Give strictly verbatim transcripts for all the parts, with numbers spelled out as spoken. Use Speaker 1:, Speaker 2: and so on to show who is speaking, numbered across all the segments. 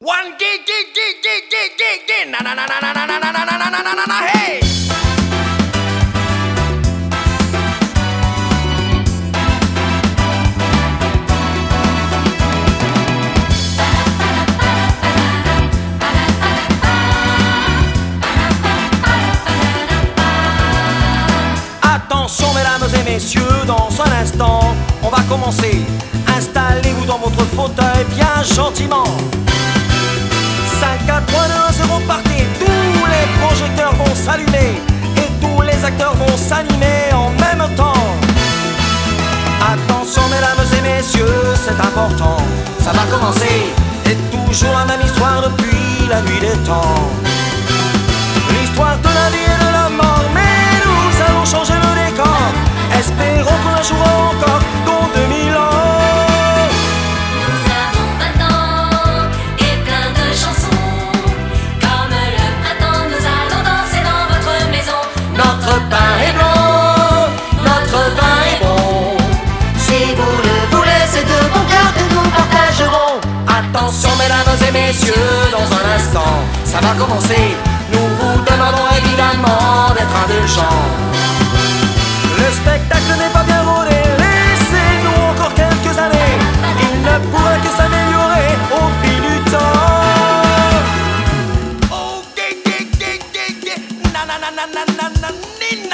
Speaker 1: One gig, gig, gig, gig, gig, gig, gig, na na na na na na na na na na na na na na hey.
Speaker 2: Attention mesdames et messieurs, dans un instant, on va commencer. Installez-vous dans votre fauteuil bien gentiment. cinq, quatre, trois, deux, un, zéro, partez. Tous les projecteurs vont s'allumer et tous les acteurs vont s'animer en même temps. Attention mesdames et messieurs, c'est important, ça va commencer. Et toujours la même histoire depuis la nuit des temps. L'histoire de la vie et de la mort, mais nous allons changer le décor. Espérons qu'on la jouera encore dans deux mille ans.
Speaker 3: Notre pain est blanc, notre vin est bon. Si vous le voulez, c'est de bon cœur que nous partagerons.
Speaker 2: Attention mesdames et messieurs, dans un instant, ça va commencer. Nous vous demandons évidemment d'être indulgents. Le spectacle n'est pas bien rodé, laissez-nous encore quelques années. Il ne pourrait que s'améliorer au fil du temps.
Speaker 1: Oh, gig, gig, gig, gig, gig, na na na na na na na nina.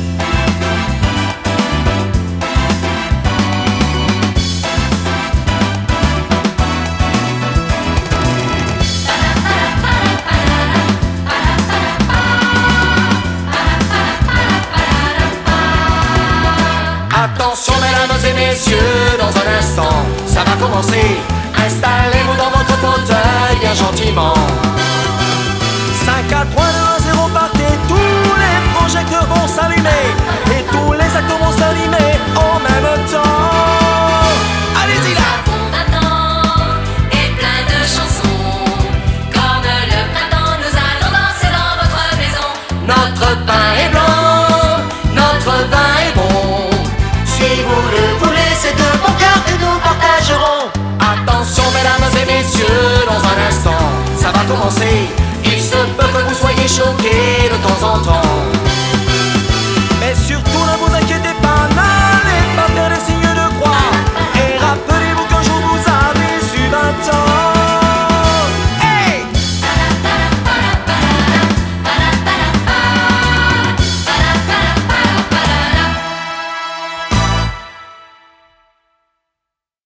Speaker 2: Attention mesdames et messieurs, dans un instant, ça va commencer. Installez-vous dans votre fauteuil bien gentiment. cinq, quatre, trois, deux, un, zéro, partez. Tous les projecteurs vont s'allumer et tous les acteurs vont s'animer en même temps. Allez-y là.
Speaker 3: vingt ans et plein de chansons. Comme le printemps, nous allons danser dans votre maison.
Speaker 2: Notre pain est blanc, notre vin est bon.
Speaker 3: Si vous le voulez, c'est de bon cœur que nous partagerons.
Speaker 2: Attention mesdames et messieurs, dans un instant, ça va commencer. Il se peut que vous soyez choqués de temps en temps. Mais surtout ne vous inquiétez pas, n'allez pas faire des signes de croix. Et rappelez